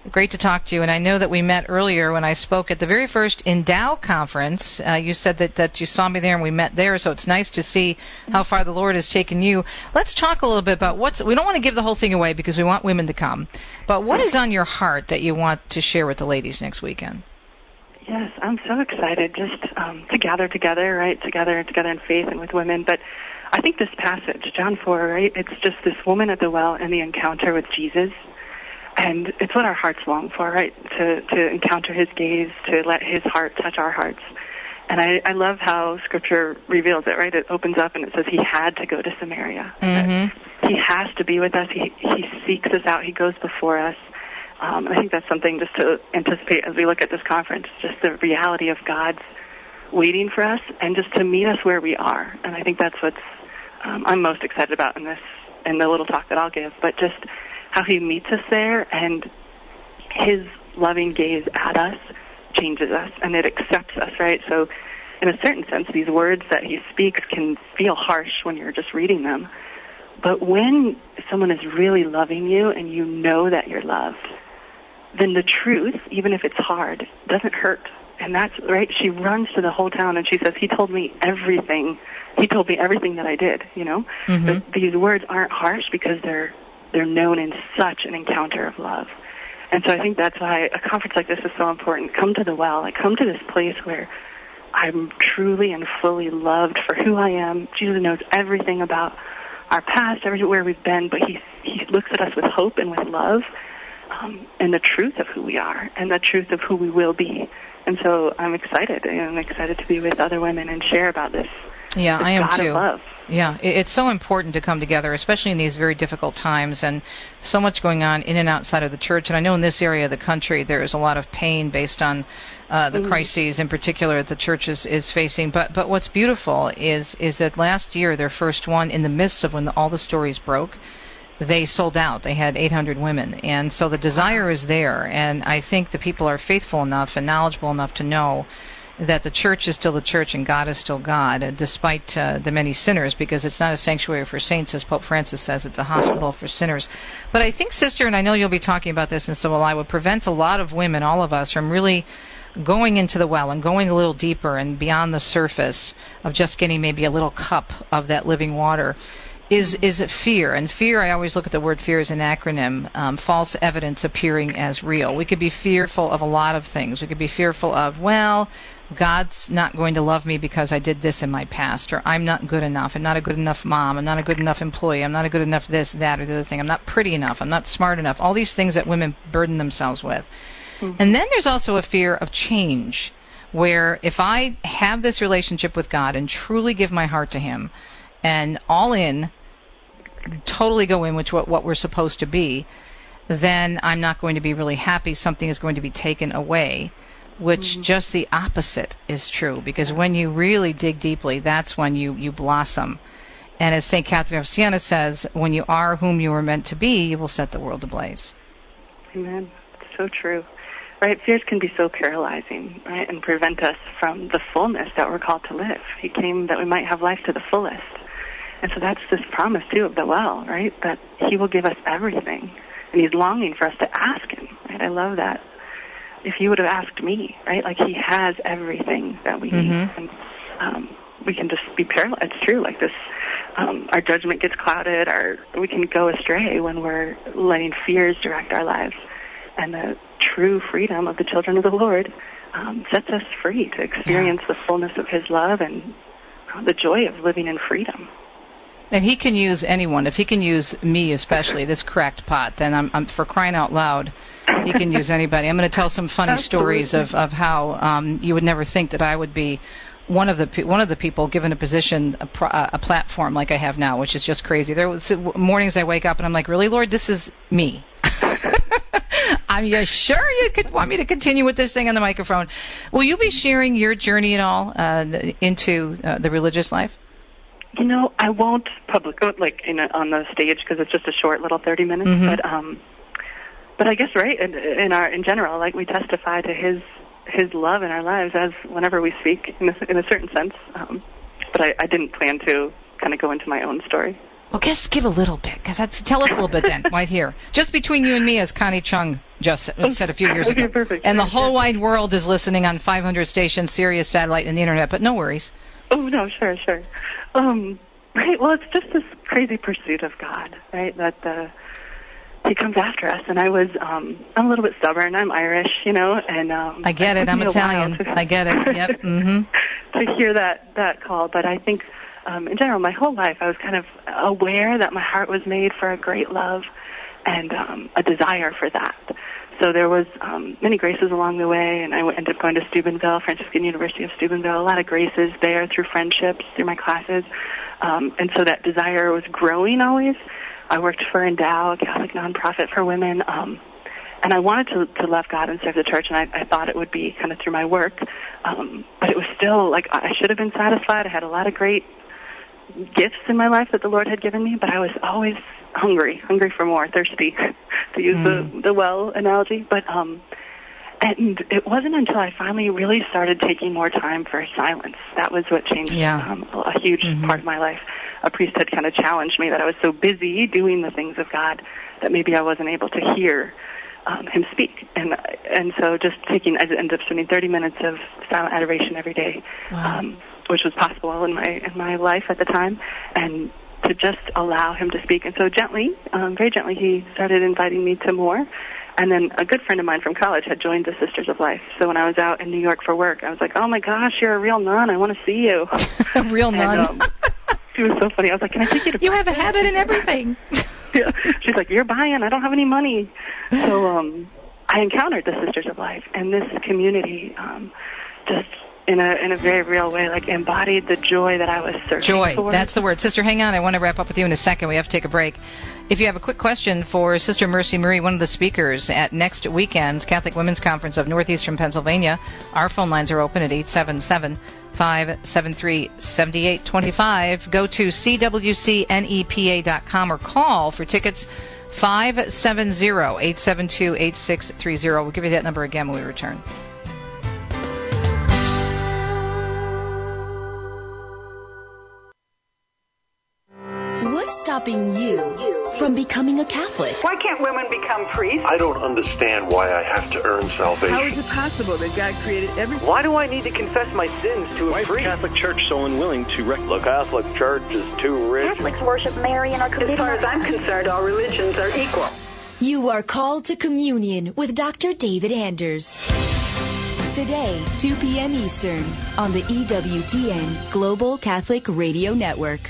Great to talk to you. And I know that we met earlier when I spoke at the very first Endow conference. Uh, you said that, that you saw me there and we met there, so it's nice to see how far the Lord has taken you. Let's talk a little bit about what's, we don't want to give the whole thing away because we want women to come, but what is on your heart that you want to share with the ladies next weekend? Yes, I'm so excited just um, to gather together, right, together together in faith and with women. But I think this passage, John four, right, it's just this woman at the well and the encounter with Jesus. And it's what our hearts long for, right, to, to encounter his gaze, to let his heart touch our hearts. And I, I love how Scripture reveals it, right? It opens up and it says he had to go to Samaria. Mm-hmm. He has to be with us. He, he seeks us out. He goes before us. Um, I think that's something just to anticipate as we look at this conference, just the reality of God's waiting for us and just to meet us where we are. And I think that's what's um, I'm most excited about in this, in the little talk that I'll give, but just how he meets us there and his loving gaze at us changes us and it accepts us, right? So in a certain sense, these words that he speaks can feel harsh when you're just reading them. But when someone is really loving you and you know that you're loved, then the truth, even if it's hard, doesn't hurt. And that's, right, she runs to the whole town and she says, he told me everything. He told me everything that I did, you know? Mm-hmm. But these words aren't harsh because they're they're known in such an encounter of love. And so I think that's why a conference like this is so important. Come to the well. Like, come to this place where I'm truly and fully loved for who I am. Jesus knows everything about our past, everywhere we've been, but he he looks at us with hope and with love um, and the truth of who we are and the truth of who we will be. And so I'm excited. I'm excited to be with other women and share about this. Yeah, I am God too. Of love. Yeah, it's so important to come together, especially in these very difficult times, and so much going on in and outside of the church. And I know in this area of the country there is a lot of pain based on uh, the mm. crises, in particular, that the church is, is facing. But but what's beautiful is is that last year, their first one, in the midst of when the, all the stories broke, they sold out. They had eight hundred women, and so the desire is there. And I think the people are faithful enough and knowledgeable enough to know that the church is still the church and God is still God, uh, despite uh, the many sinners, because it's not a sanctuary for saints, as Pope Francis says. It's a hospital for sinners. But I think, Sister, and I know you'll be talking about this, and so will I, what prevents a lot of women, all of us, from really going into the well and going a little deeper and beyond the surface of just getting maybe a little cup of that living water is is fear. And fear, I always look at the word fear as an acronym, um, false evidence appearing as real. We could be fearful of a lot of things. We could be fearful of, well, God's not going to love me because I did this in my past, or I'm not good enough, I'm not a good enough mom, I'm not a good enough employee, I'm not a good enough this, that, or the other thing, I'm not pretty enough, I'm not smart enough, all these things that women burden themselves with. Mm-hmm. And then there's also a fear of change, where if I have this relationship with God and truly give my heart to him and all in, totally go in with what, what we're supposed to be, then I'm not going to be really happy. Something is going to be taken away, which mm-hmm. just the opposite is true, because when you really dig deeply, that's when you, you blossom. And as Saint Catherine of Siena says, when you are whom you were meant to be, you will set the world ablaze. Amen. It's so true. Right? Fears can be so paralyzing, right, and prevent us from the fullness that we're called to live. He came that we might have life to the fullest. And so that's this promise, too, of the well, right, that he will give us everything. And he's longing for us to ask him, right? I love that. If you would have asked me, right, like he has everything that we mm-hmm. need. And um, we can just be paralyzed. It's true, like this, um, our judgment gets clouded, our, we can go astray when we're letting fears direct our lives. And the true freedom of the children of the Lord um, sets us free to experience yeah. the fullness of his love and uh, the joy of living in freedom. And he can use anyone. If he can use me, especially this cracked pot, then I'm, I'm for crying out loud, he can use anybody. I'm going to tell some funny Absolutely. stories of of how um, you would never think that I would be one of the one of the people given a position, a, pro, a platform like I have now, which is just crazy. There was mornings I wake up and I'm like, really, Lord, this is me. Are you sure you could want me to continue with this thing on the microphone? Will you be sharing your journey at all uh, into uh, the religious life? You know, I won't public like in a, on the stage because it's just a short little thirty minutes. Mm-hmm. But um, but I guess right in, in our in general, like we testify to his his love in our lives as whenever we speak in a, in a certain sense. Um, but I, I didn't plan to kind of go into my own story. Well, just give a little bit, because tell us a little bit then, right here, just between you and me, as Connie Chung just said a few years okay, ago. Perfect. And the yeah, whole yeah. wide world is listening on five hundred stations, Sirius satellite, and the internet, but no worries. Oh, no, sure, sure. Um, right, well, it's just this crazy pursuit of God, right, that the, he comes after us. And I was, um, I'm a little bit stubborn. I'm Irish, you know, and... Um, I get it. I'm Italian. To, I get it. Yep. Mm-hmm. to hear that, that call. But I think, um, in general, my whole life, I was kind of aware that my heart was made for a great love and um, a desire for that. So there was um, many graces along the way, and I ended up going to Steubenville, Franciscan University of Steubenville, a lot of graces there through friendships, through my classes. Um, and so that desire was growing always. I worked for Endow, a Catholic nonprofit for women, um, and I wanted to, to love God and serve the church, and I, I thought it would be kind of through my work. Um, but it was still, like, I should have been satisfied. I had a lot of great gifts in my life that the Lord had given me, but I was always hungry, hungry for more, thirsty, to use mm. the, the well analogy. But um, and it wasn't until I finally really started taking more time for silence. That was what changed yeah. um, a, a huge mm-hmm. part of my life. A priest had kind of challenged me that I was so busy doing the things of God that maybe I wasn't able to hear um, him speak. And and so just taking, I ended up spending thirty minutes of silent adoration every day, wow. um, which was possible in my in my life at the time, and to just allow him to speak. And so gently, um, very gently, he started inviting me to more. And then a good friend of mine from college had joined the Sisters of Life. So when I was out in New York for work, I was like, oh my gosh, you're a real nun. I want to see you. A real nun. And, um, she was so funny. I was like, can I take you to You have a habit and everything. Yeah. She's like, you're buying. I don't have any money. So um, I encountered the Sisters of Life. And this community um, just... in a in a very real way, like embodied the joy that I was searching joy, for. Joy, that's the word. Sister, hang on. I want to wrap up with you in a second. We have to take a break. If you have a quick question for Sister Mercy Marie, one of the speakers at next weekend's Catholic Women's Conference of Northeastern Pennsylvania, our phone lines are open at eight seven seven, five seven three, seven eight two five. Go to c w c n e p a dot com or call for tickets five seven zero, eight seven two, eight six three zero. We'll give you that number again when we return. What's stopping you from becoming a Catholic? Why can't women become priests? I don't understand why I have to earn salvation. How is it possible that God created everything? Why do I need to confess my sins to a why priest? Why is the Catholic Church so unwilling to rec- The Catholic Church is too rich. Catholics worship Mary and are committed. As far as I'm concerned, all religions are equal. You are called to communion with Doctor David Anders. Today, two p.m. Eastern, on the E W T N Global Catholic Radio Network.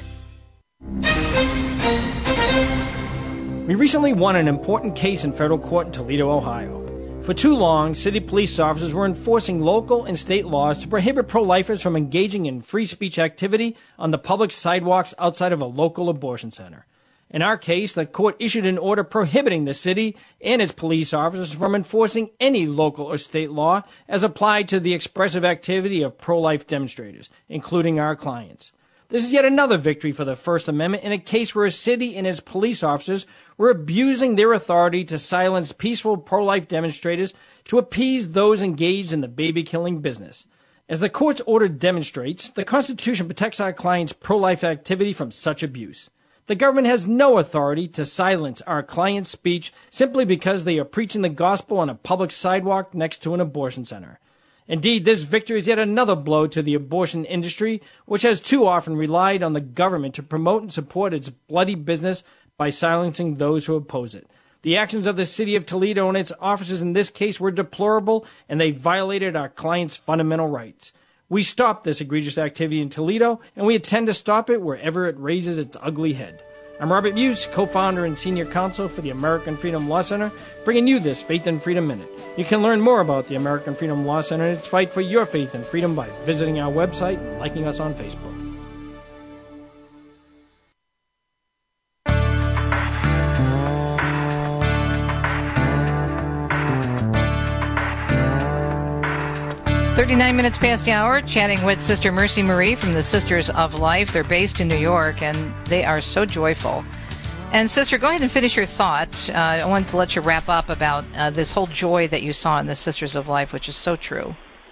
We recently won an important case in federal court in Toledo, Ohio. For too long, city police officers were enforcing local and state laws to prohibit pro-lifers from engaging in free speech activity on the public sidewalks outside of a local abortion center. In our case, the court issued an order prohibiting the city and its police officers from enforcing any local or state law as applied to the expressive activity of pro-life demonstrators, including our clients. This is yet another victory for the First Amendment in a case where a city and its police officers were abusing their authority to silence peaceful pro-life demonstrators to appease those engaged in the baby-killing business. As the court's order demonstrates, the Constitution protects our clients' pro-life activity from such abuse. The government has no authority to silence our clients' speech simply because they are preaching the gospel on a public sidewalk next to an abortion center. Indeed, this victory is yet another blow to the abortion industry, which has too often relied on the government to promote and support its bloody business by silencing those who oppose it. The actions of the city of Toledo and its officers in this case were deplorable, and they violated our clients' fundamental rights. We stopped this egregious activity in Toledo, and we intend to stop it wherever it raises its ugly head. I'm Robert Muse, co-founder and senior counsel for the American Freedom Law Center, bringing you this Faith and Freedom Minute. You can learn more about the American Freedom Law Center and its fight for your faith and freedom by visiting our website and liking us on Facebook. thirty-nine minutes past the hour, chatting with Sister Mercy Marie from the Sisters of Life. They're based in New York, and they are so joyful. And, Sister, go ahead and finish your thought. Uh, I wanted to let you wrap up about uh, this whole joy that you saw in the Sisters of Life, which is so true.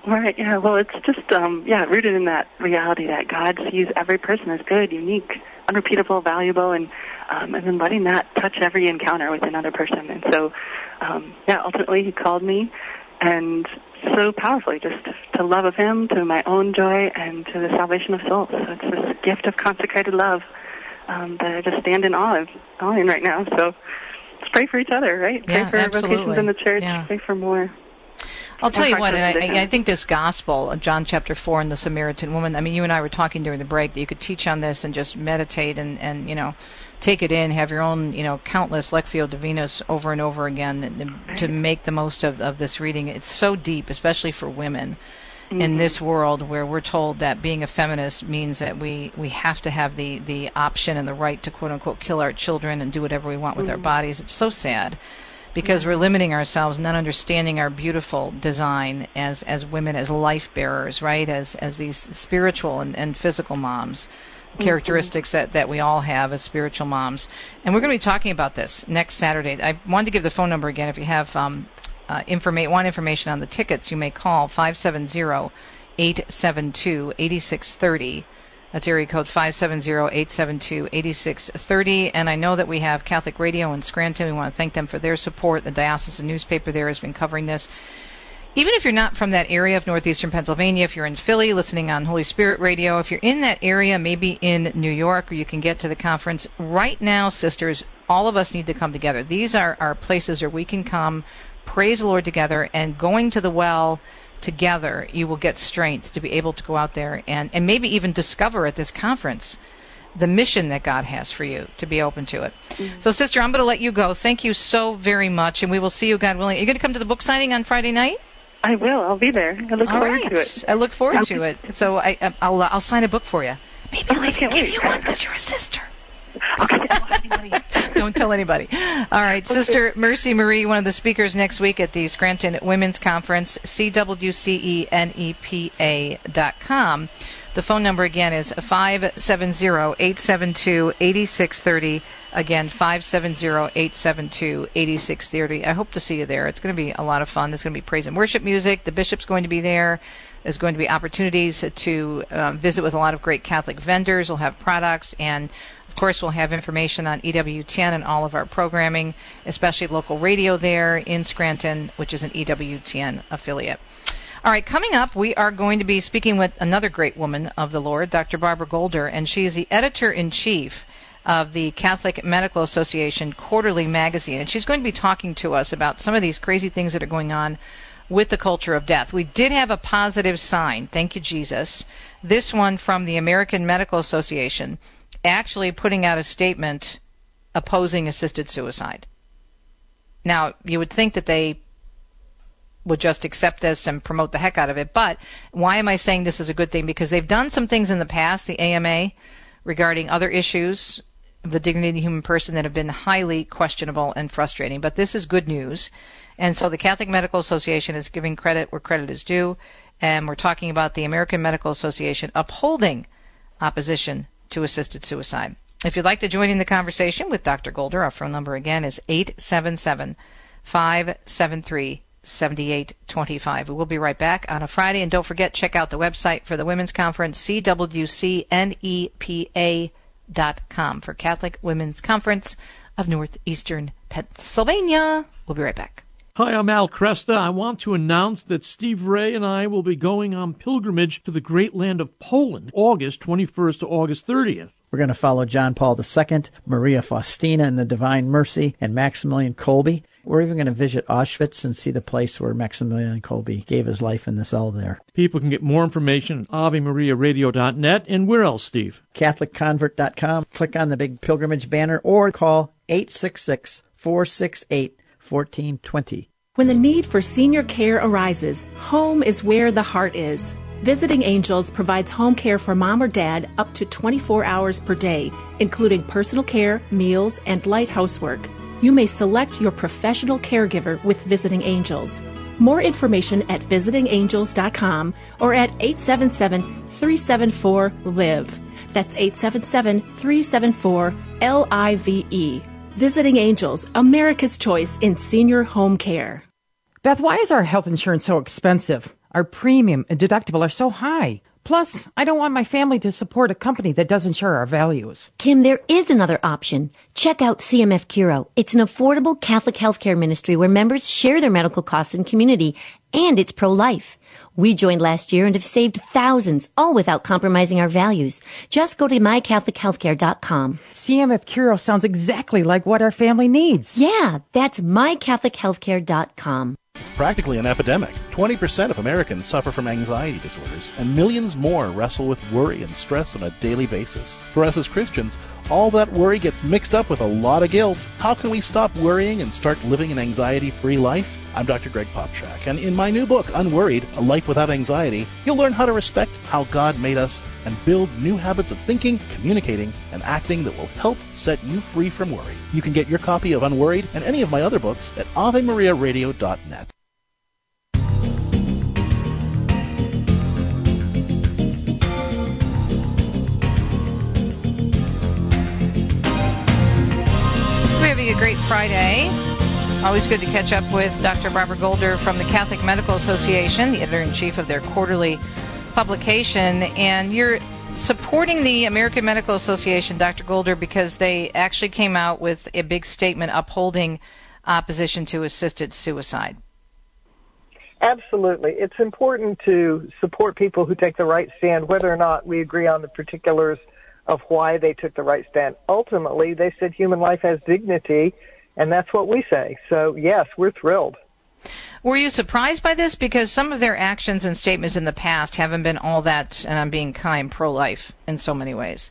Right, yeah, well, it's just, um, yeah, rooted in that reality that God sees every person as good, unique, unrepeatable, valuable, and um, and then letting that touch every encounter with another person. And so, um, yeah, ultimately he called me, and so powerfully, just to love of him, to my own joy, and to the salvation of souls. So it's this gift of consecrated love um, that I just stand in awe of, awe in right now. So let's pray for each other, right? Yeah, pray for absolutely. vocations in the church, Yeah. pray for more. I'll tell you More what, and heart I, I think this gospel of John chapter four and the Samaritan woman, I mean, you and I were talking during the break that you could teach on this and just meditate and, and you know, take it in, have your own, you know, countless Lectio Divinas over and over again and, to make the most of, of this reading. It's so deep, especially for women mm-hmm. in this world where we're told that being a feminist means that we, we have to have the, the option and the right to, quote-unquote, kill our children and do whatever we want with mm-hmm. our bodies. It's so sad. Because we're limiting ourselves, not understanding our beautiful design as, as women, as life bearers, right? As as these spiritual and, and physical moms, mm-hmm. characteristics that, that we all have as spiritual moms. And we're going to be talking about this next Saturday. I wanted to give the phone number again. If you have um, uh, informa- want information on the tickets, you may call five seven zero, eight seven two, eight six three zero. That's area code five seven zero, eight seven two, eight six three zero. And I know that we have Catholic Radio in Scranton. We want to thank them for their support. The diocesan newspaper there has been covering this. Even if you're not from that area of northeastern Pennsylvania, if you're in Philly listening on Holy Spirit Radio, if you're in that area, maybe in New York, or you can get to the conference, right now, sisters, all of us need to come together. These are, are places where we can come, praise the Lord together, and going to the well together, you will get strength to be able to go out there and, and maybe even discover at this conference the mission that God has for you, to be open to it. Mm-hmm. So, sister, I'm going to let you go. Thank you so very much, and we will see you, God willing. Are you going to come to the book signing on Friday night? I will. I'll be there. I look All forward right. to it. I look forward I'll to it. So I, I'll, I'll sign a book for you. Maybe oh, I'll even give you one because you're a sister. Okay. Don't tell anybody. All right, okay. Sister Mercy Marie, one of the speakers next week at the Scranton Women's Conference, C W C E N E P A dot com. The phone number again is five seven zero, eight seven two, eight six three zero. Again, five seven zero, eight seven two, eight six three zero. I hope to see you there. It's going to be a lot of fun. There's going to be praise and worship music. The bishop's going to be there. There's going to be opportunities to uh, visit with a lot of great Catholic vendors. We'll have products, and of course, we'll have information on E W T N and all of our programming, especially local radio there in Scranton, which is an E W T N affiliate. All right, coming up, we are going to be speaking with another great woman of the Lord, Doctor Barbara Golder, and she is the editor-in-chief of the Catholic Medical Association Quarterly Magazine, and she's going to be talking to us about some of these crazy things that are going on with the culture of death. We did have a positive sign, thank you, Jesus, this one from the American Medical Association, actually putting out a statement opposing assisted suicide. Now, you would think that they would just accept this and promote the heck out of it, but why am I saying this is a good thing? Because they've done some things in the past, the A M A, regarding other issues of the dignity of the human person that have been highly questionable and frustrating. But this is good news. And so the Catholic Medical Association is giving credit where credit is due, and we're talking about the American Medical Association upholding opposition to assisted suicide. If you'd like to join in the conversation with Doctor Golder, our phone number again is eight seven seven, five seven three, seven eight two five. We'll be right back on a Friday, and don't forget, check out the website for the Women's Conference, C W C N E P A dot com, for Catholic Women's Conference of Northeastern Pennsylvania. We'll be right back. Hi, I'm Al Cresta. I want to announce that Steve Ray and I will be going on pilgrimage to the great land of Poland, August twenty-first to August thirtieth. We're going to follow John Paul the Second, Maria Faustina in the Divine Mercy, and Maximilian Kolbe. We're even going to visit Auschwitz and see the place where Maximilian Kolbe gave his life in the cell there. People can get more information at ave maria radio dot net. And where else, Steve? Catholic Convert dot com. Click on the big pilgrimage banner or call eight six six, four six eight, one four two zero. When the need for senior care arises, home is where the heart is. Visiting Angels provides home care for mom or dad up to twenty-four hours per day, including personal care, meals, and light housework. You may select your professional caregiver with Visiting Angels. More information at visiting angels dot com or at eight seven seven, three seven four, L I V E. That's eight seven seven, three seven four, L I V E. Visiting Angels, America's choice in senior home care. Beth, why is our health insurance so expensive? Our premium and deductible are so high. Plus, I don't want my family to support a company that doesn't share our values. Kim, there is another option. Check out C M F Curo. It's an affordable Catholic healthcare ministry where members share their medical costs in community, and it's pro-life. We joined last year and have saved thousands, all without compromising our values. Just go to my catholic healthcare dot com. C M F Curo sounds exactly like what our family needs. Yeah, that's my catholic healthcare dot com. It's practically an epidemic. twenty percent of Americans suffer from anxiety disorders, and millions more wrestle with worry and stress on a daily basis. For us as Christians, all that worry gets mixed up with a lot of guilt. How can we stop worrying and start living an anxiety-free life? I'm Doctor Greg Popchak, and in my new book, Unworried, A Life Without Anxiety, you'll learn how to respect how God made us and build new habits of thinking, communicating, and acting that will help set you free from worry. You can get your copy of Unworried and any of my other books at ave maria radio dot net. We're having a great Friday. Always good to catch up with Doctor Robert Golder from the Catholic Medical Association, the editor-in-chief of their quarterly publication. And you're supporting the American Medical Association, Doctor Golder, because they actually came out with a big statement upholding opposition to assisted suicide. Absolutely. It's important to support people who take the right stand, whether or not we agree on the particulars of why they took the right stand. Ultimately, they said human life has dignity, and that's what we say. So, yes, we're thrilled. Were you surprised by this? Because some of their actions and statements in the past haven't been all that, and I'm being kind, pro-life in so many ways.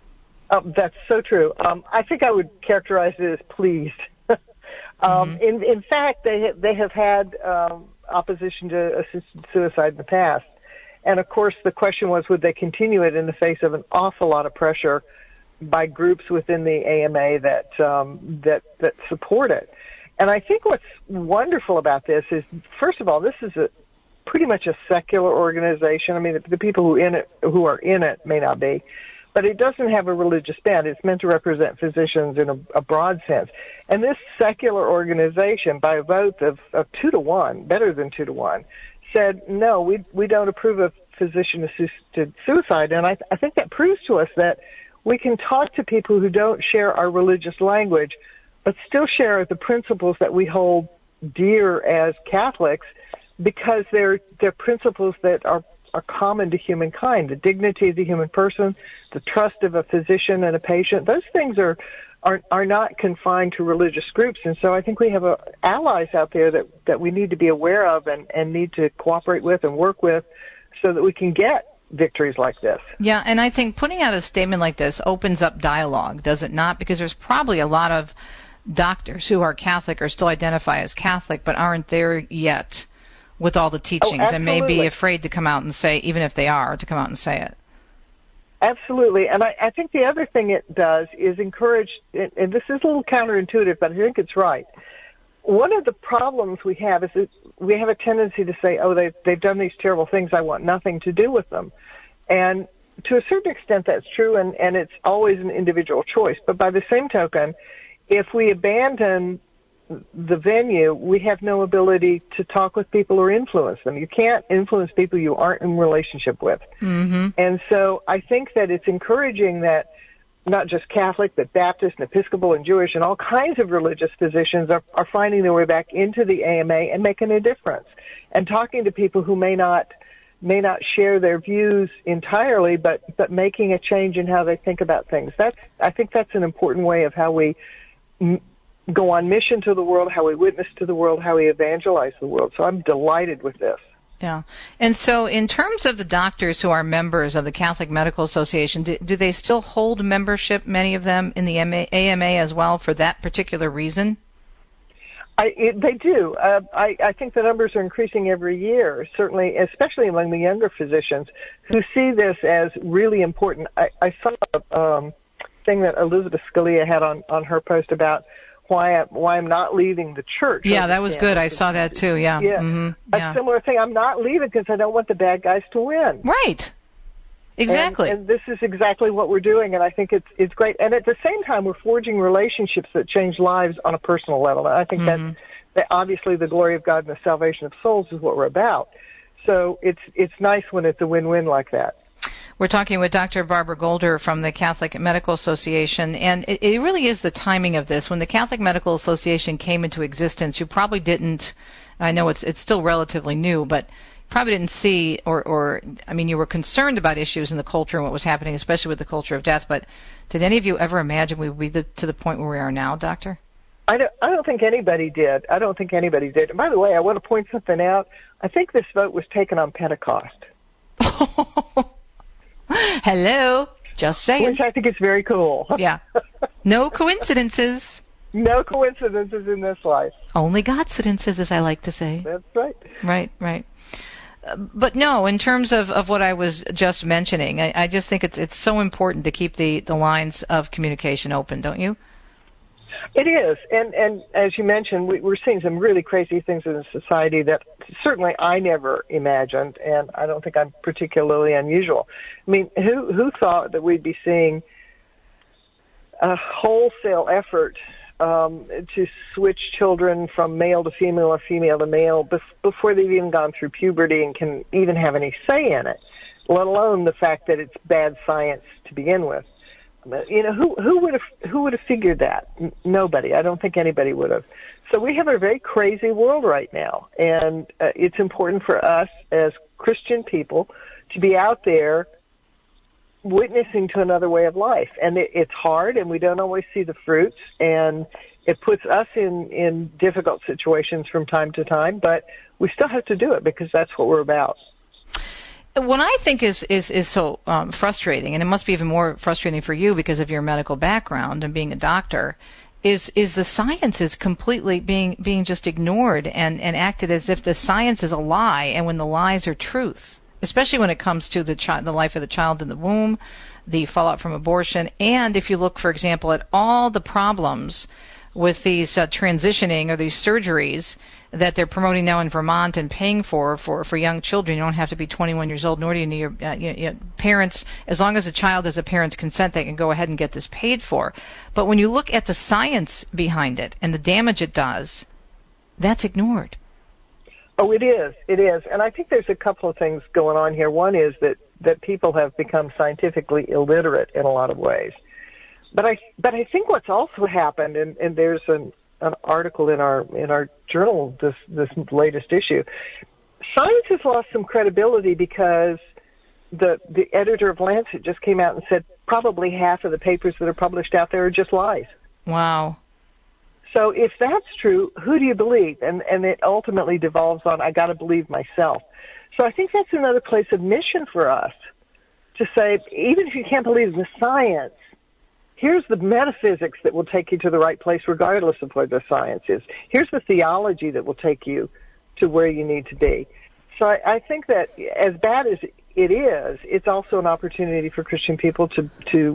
Um, that's so true. Um, I think I would characterize it as pleased. um, mm-hmm. in, in fact, they ha- they have had um, opposition to assisted suicide in the past. And, of course, the question was, would they continue it in the face of an awful lot of pressure by groups within the A M A that um, that that support it? And I think what's wonderful about this is, first of all, this is a pretty much a secular organization. I mean, the, the people who in it who are in it may not be, but it doesn't have a religious bent. It's meant to represent physicians in a, a broad sense. And this secular organization, by a vote of, of two to one, better than two to one, said, no, we we don't approve of physician-assisted suicide. And I, I think that proves to us that we can talk to people who don't share our religious language, but still share the principles that we hold dear as Catholics, because they're they're principles that are, are common to humankind. The dignity of the human person, the trust of a physician and a patient, those things are are, are not confined to religious groups. And so I think we have uh, allies out there that, that we need to be aware of and, and need to cooperate with and work with so that we can get victories like this. Yeah, and I think putting out a statement like this opens up dialogue, does it not? Because there's probably a lot of doctors who are Catholic or still identify as Catholic but aren't there yet with all the teachings oh, and may be afraid to come out and say, even if they are, to come out and say it. Absolutely. And I, I think the other thing it does is encourage, and this is a little counterintuitive, but I think it's right. One of the problems we have is that we have a tendency to say, oh, they've, they've done these terrible things, I want nothing to do with them. And to a certain extent that's true, and, and it's always an individual choice. But by the same token, if we abandon the venue, we have no ability to talk with people or influence them. You can't influence people you aren't in relationship with. Mm-hmm. And so I think that it's encouraging that not just Catholic, but Baptist and Episcopal and Jewish and all kinds of religious physicians are, are finding their way back into the A M A and making a difference. And talking to people who may not may not share their views entirely, but, but making a change in how they think about things. That's I think that's an important way of how we m- go on mission to the world, how we witness to the world, how we evangelize the world. So I'm delighted with this. Yeah. And so in terms of the doctors who are members of the Catholic Medical Association, do, do they still hold membership, many of them, in the A M A as well for that particular reason? I, it, they do. Uh, I, I think the numbers are increasing every year, certainly, especially among the younger physicians who see this as really important. I, I saw a um, thing that Elizabeth Scalia had on, on her post about why I, why I'm not leaving the church. Yeah, that was good. I saw that too. Yeah. Yeah. Mm-hmm. yeah. A similar thing. I'm not leaving because I don't want the bad guys to win. Right. Exactly. And, and this is exactly what we're doing, and I think it's it's great. And at the same time, we're forging relationships that change lives on a personal level. And I think mm-hmm. that that obviously the glory of God and the salvation of souls is what we're about. So it's it's nice when it's a win-win like that. We're talking with Doctor Barbara Golder from the Catholic Medical Association, and it, it really is the timing of this. When the Catholic Medical Association came into existence, you probably didn't, I know it's it's still relatively new, but probably didn't see, or, or I mean, you were concerned about issues in the culture and what was happening, especially with the culture of death, but did any of you ever imagine we would be the, to the point where we are now, Doctor? I don't, I don't think anybody did. I don't think anybody did. And by the way, I want to point something out. I think this vote was taken on Pentecost. Hello, just saying. Which I think is very cool. Yeah. No coincidences. No coincidences in this life. Only Godcidences, as I like to say. That's right. Right, right. Uh, but no, in terms of, of what I was just mentioning, I, I just think it's it's so important to keep the, the lines of communication open, don't you? It is, and and as you mentioned, we, we're seeing some really crazy things in society that certainly I never imagined, and I don't think I'm particularly unusual. I mean, who who thought that we'd be seeing a wholesale effort um, to switch children from male to female or female to male bef- before they've even gone through puberty and can even have any say in it, let alone the fact that it's bad science to begin with. You know, who who would have who would have figured that? N- nobody. I don't think anybody would have. So we have a very crazy world right now, and uh, it's important for us as Christian people to be out there witnessing to another way of life. And it, it's hard, and we don't always see the fruits, and it puts us in in difficult situations from time to time. But we still have to do it because that's what we're about. What I think is is is so um, frustrating, and it must be even more frustrating for you because of your medical background and being a doctor, is is the science is completely being being just ignored and, and acted as if the science is a lie, and when the lies are truth, especially when it comes to the chi- the life of the child in the womb, the fallout from abortion, and if you look, for example, at all the problems with these uh, transitioning or these surgeries that they're promoting now in Vermont and paying for, for, for young children. You don't have to be twenty-one years old, nor do you need your uh, you know, parents. As long as a child has a parent's consent, they can go ahead and get this paid for. But when you look at the science behind it and the damage it does, that's ignored. Oh, it is. It is. And I think there's a couple of things going on here. One is that, that people have become scientifically illiterate in a lot of ways. But I but I think what's also happened, and, and there's an, an article in our in our journal this this latest issue, science has lost some credibility because the the editor of Lancet just came out and said probably half of the papers that are published out there are just lies. Wow. So if that's true, who do you believe? And and it ultimately devolves on I got to believe myself. So I think that's another place of mission for us to say even if you can't believe the science, here's the metaphysics that will take you to the right place regardless of where the science is. Here's the theology that will take you to where you need to be. So I, I think that as bad as it is, it's also an opportunity for Christian people to to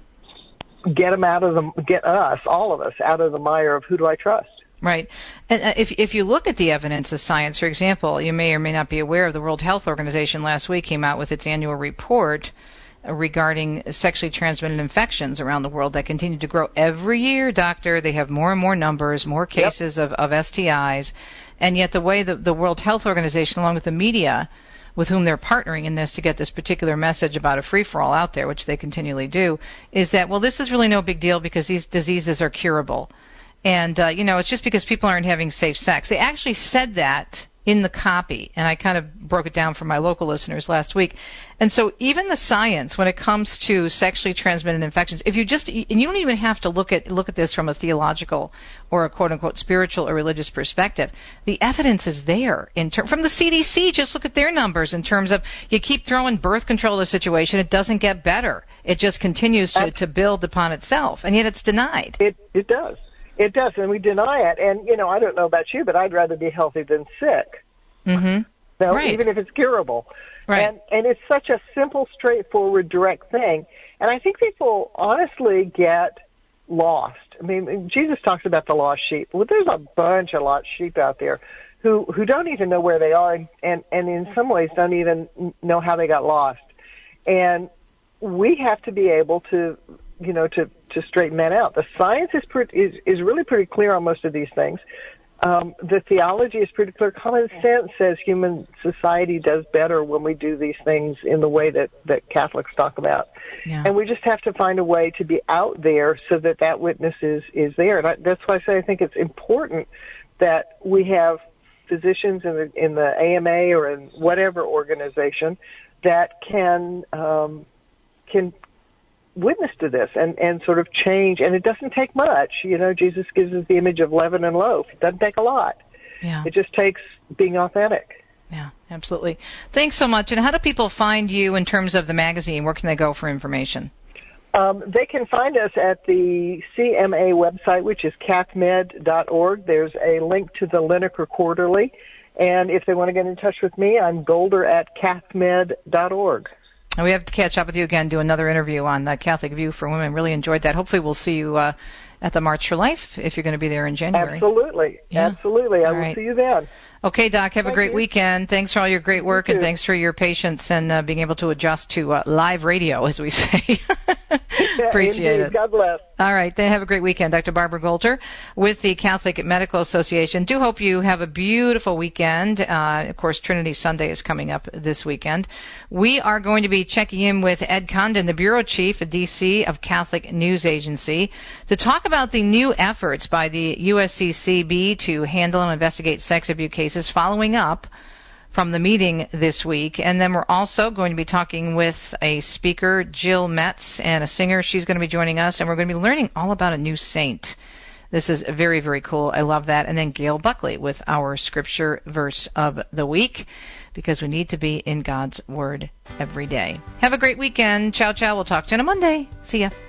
get them out of the, get us, all of us, out of the mire of who do I trust. Right. And uh, if if you look at the evidence of science, for example, you may or may not be aware of the World Health Organization last week came out with its annual report regarding sexually transmitted infections around the world that continue to grow every year, doctor. They have more and more numbers, more cases yep. of, of S T Is. And yet the way that the World Health Organization, along with the media, with whom they're partnering in this to get this particular message about a free-for-all out there, which they continually do, is that, well, this is really no big deal because these diseases are curable. And, uh, you know, it's just because people aren't having safe sex. They actually said that in the copy, and I kind of broke it down for my local listeners last week. And so even the science, when it comes to sexually transmitted infections, if you just, and you don't even have to look at look at this from a theological or a quote-unquote spiritual or religious perspective, the evidence is there. In ter- from the C D C, just look at their numbers in terms of you keep throwing birth control at a situation, it doesn't get better. It just continues to, to build upon itself, and yet it's denied. It It does. It does, and we deny it. And, you know, I don't know about you, but I'd rather be healthy than sick. Mm-hmm. No, right. Even if it's curable. Right. And, and it's such a simple, straightforward, direct thing. And I think people honestly get lost. I mean, Jesus talks about the lost sheep. Well, there's a bunch of lost sheep out there who, who don't even know where they are and, and, and in some ways don't even know how they got lost. And we have to be able to, you know, to, to straighten that out. The science is, pretty, is is really pretty clear on most of these things. Um, the theology is pretty clear. Common sense says human society does better when we do these things in the way that, that Catholics talk about. Yeah. And we just have to find a way to be out there so that that witness is, is there. And I, that's why I say I think it's important that we have physicians in the, in the A M A or in whatever organization that can um, can witness to this and, and sort of change. And it doesn't take much. You know, Jesus gives us the image of leaven and loaf. It doesn't take a lot. Yeah. It just takes being authentic. Yeah, absolutely. Thanks so much. And how do people find you in terms of the magazine? Where can they go for information? Um, they can find us at the C M A website, which is cathmed dot org. There's a link to the Lineker Quarterly. And if they want to get in touch with me, I'm Golder at cathmed dot org. And we have to catch up with you again, do another interview on uh, Catholic View for Women. Really enjoyed that. Hopefully we'll see you uh, at the March for Life if you're going to be there in January. Absolutely. Yeah. Absolutely. I All will right. see you then. Okay, Doc, have Thank a great you. weekend. Thanks for all your great work, You and too. thanks for your patience and uh, being able to adjust to uh, live radio, as we say. Appreciate Indeed. it. God bless. All right, then have a great weekend. Doctor Barbara Golter with the Catholic Medical Association. Do hope you have a beautiful weekend. Uh, of course, Trinity Sunday is coming up this weekend. We are going to be checking in with Ed Condon, the Bureau Chief at D C of Catholic News Agency, to talk about the new efforts by the U S C C B to handle and investigate sex abuse cases following up from the meeting this week. And then we're also going to be talking with a speaker, Jill Metz, and a singer. She's going to be joining us, and we're going to be learning all about a new saint. This is very, very cool. I love that. And then Gail Buckley with our scripture verse of the week, because we need to be in God's Word every day. Have a great weekend. Ciao, ciao. We'll talk to you on a Monday. See ya.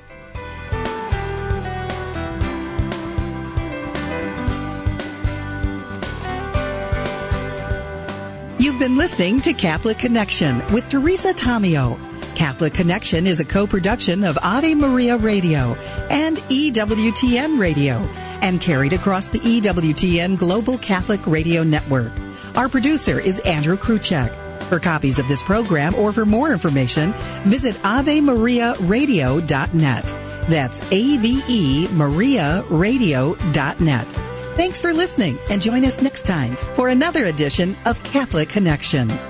You've been listening to Catholic Connection with Teresa Tomeo. Catholic Connection is a co-production of Ave Maria Radio and E W T N Radio and carried across the E W T N Global Catholic Radio Network. Our producer is Andrew Kruchek. For copies of this program or for more information, visit ave maria radio dot net. That's A V E Maria Radio dot net. Thanks for listening, and join us next time for another edition of Catholic Connection.